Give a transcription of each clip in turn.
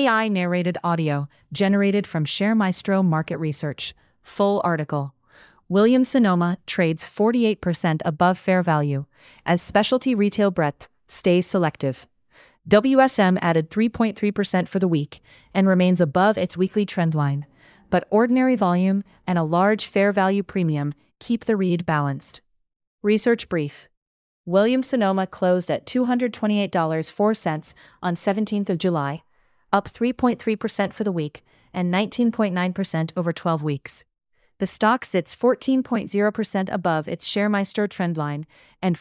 AI narrated audio generated from ShareMaestro Market Research. Full article. Williams-Sonoma trades 48% above fair value as specialty retail breadth stays selective. WSM added 3.3% for the week and remains above its weekly trend line, but ordinary volume and a large fair value premium keep the read balanced. Research brief. Williams-Sonoma closed at $228.04 on 17th of July, up 3.3% for the week and 19.9% over 12 weeks. The stock sits 14.0% above its ShareMaestro trendline and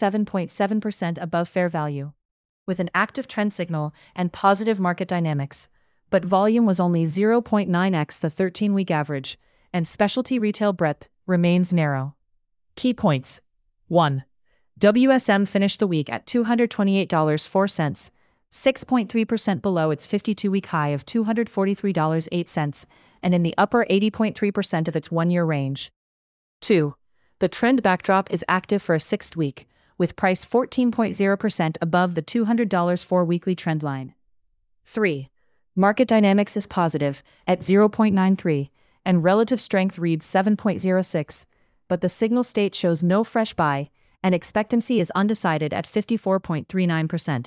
47.7% above fair value, with an active trend signal and positive market dynamics, but volume was only 0.9x the 13-week average, and specialty retail breadth remains narrow. Key points. 1. WSM finished the week at $228.04, 6.3% below its 52-week high of $243.08, and in the upper 80.3% of its one-year range. 2. The trend backdrop is active for a sixth week, with price 14.0% above the $200 four-weekly trend line. 3. Market dynamics is positive at 0.93, and relative strength reads 7.06, but the signal state shows no fresh buy, and expectancy is undecided at 54.39%.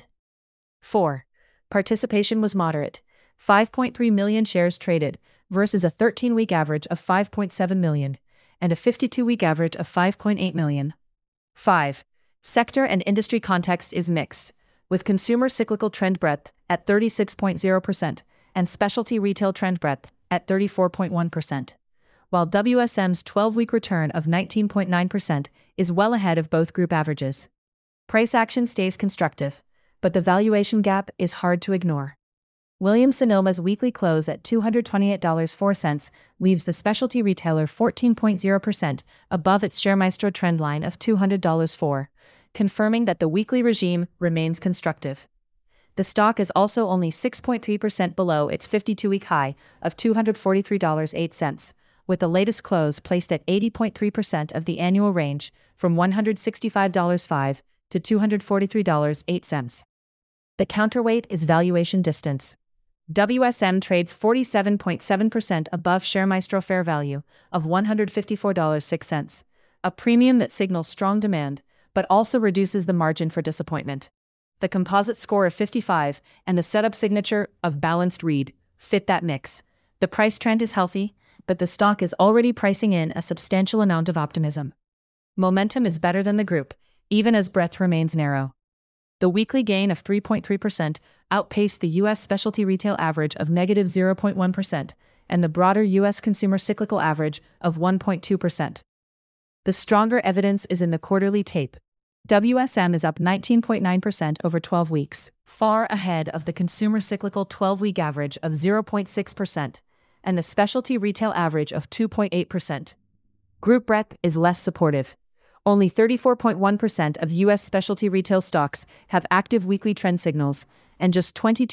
4. Participation was moderate, 5.3 million shares traded, versus a 13-week average of 5.7 million, and a 52-week average of 5.8 million. 5. Sector and industry context is mixed, with consumer cyclical trend breadth at 36.0% and specialty retail trend breadth at 34.1%, while WSM's 12-week return of 19.9% is well ahead of both group averages. Price action stays constructive, but the valuation gap is hard to ignore. Williams-Sonoma's weekly close at $228.04 leaves the specialty retailer 14.0% above its ShareMaestro trendline of $200.04, confirming that the weekly regime remains constructive. The stock is also only 6.3% below its 52-week high of $243.08, with the latest close placed at 80.3% of the annual range from $165.05 to $243.08. The counterweight is valuation distance. WSM trades 47.7% above ShareMaestro fair value of $154.06, a premium that signals strong demand, but also reduces the margin for disappointment. The composite score of 55 and the setup signature of balanced read fit that mix. The price trend is healthy, but the stock is already pricing in a substantial amount of optimism. Momentum is better than the group, even as breadth remains narrow. The weekly gain of 3.3% outpaced the U.S. specialty retail average of negative 0.1% and the broader U.S. consumer cyclical average of 1.2%. The stronger evidence is in the quarterly tape. WSM is up 19.9% over 12 weeks, far ahead of the consumer cyclical 12-week average of 0.6% and the specialty retail average of 2.8%. Group breadth is less supportive. Only 34.1% of U.S. specialty retail stocks have active weekly trend signals, and just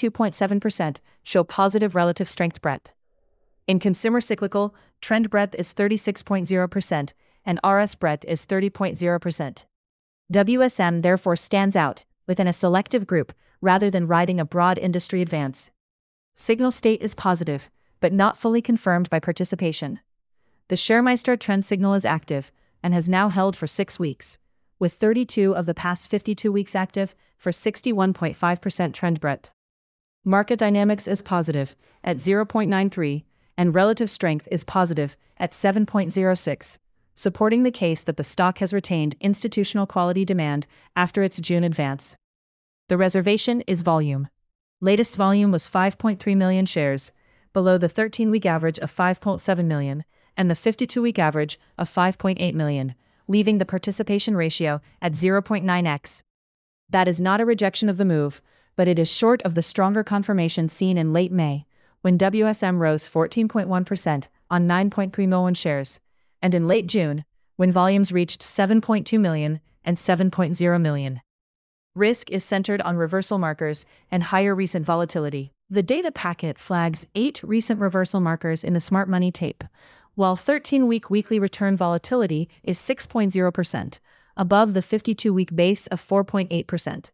22.7% show positive relative strength breadth. In consumer cyclical, trend breadth is 36.0%, and RS breadth is 30.0%. WSM therefore stands out within a selective group rather than riding a broad industry advance. Signal state is positive, but not fully confirmed by participation. The ShareMaestro trend signal is active and has now held for 6 weeks, with 32 of the past 52 weeks active for 61.5% trend breadth. Market dynamics is positive at 0.93, and relative strength is positive at 7.06, supporting the case that the stock has retained institutional quality demand after its June advance. The reservation is volume. Latest volume was 5.3 million shares, below the 13-week average of 5.7 million, and the 52-week average of 5.8 million, leaving the participation ratio at 0.9x. That is not a rejection of the move, but it is short of the stronger confirmation seen in late May, when WSM rose 14.1% on 9.3 million shares, and in late June, when volumes reached 7.2 million and 7.0 million. Risk is centered on reversal markers and higher recent volatility. The data packet flags 8 recent reversal markers in the smart money tape, while 13-week weekly return volatility is 6.0%, above the 52-week base of 4.8%.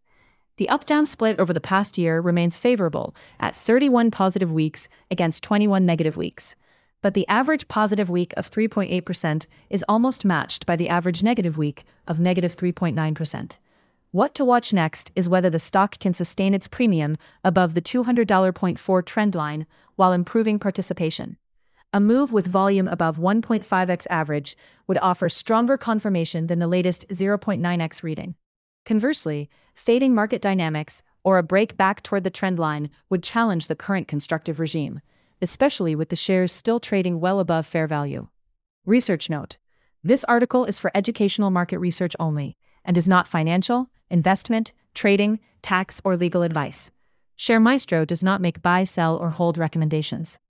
The up-down split over the past year remains favorable at 31 positive weeks against 21 negative weeks. But the average positive week of 3.8% is almost matched by the average negative week of negative 3.9%. What to watch next is whether the stock can sustain its premium above the $200.4 trend line while improving participation. A move with volume above 1.5x average would offer stronger confirmation than the latest 0.9x reading. Conversely, fading market dynamics or a break back toward the trend line would challenge the current constructive regime, especially with the shares still trading well above fair value. Research note: this article is for educational market research only and is not financial, investment, trading, tax, or legal advice. ShareMaestro does not make buy, sell, or hold recommendations.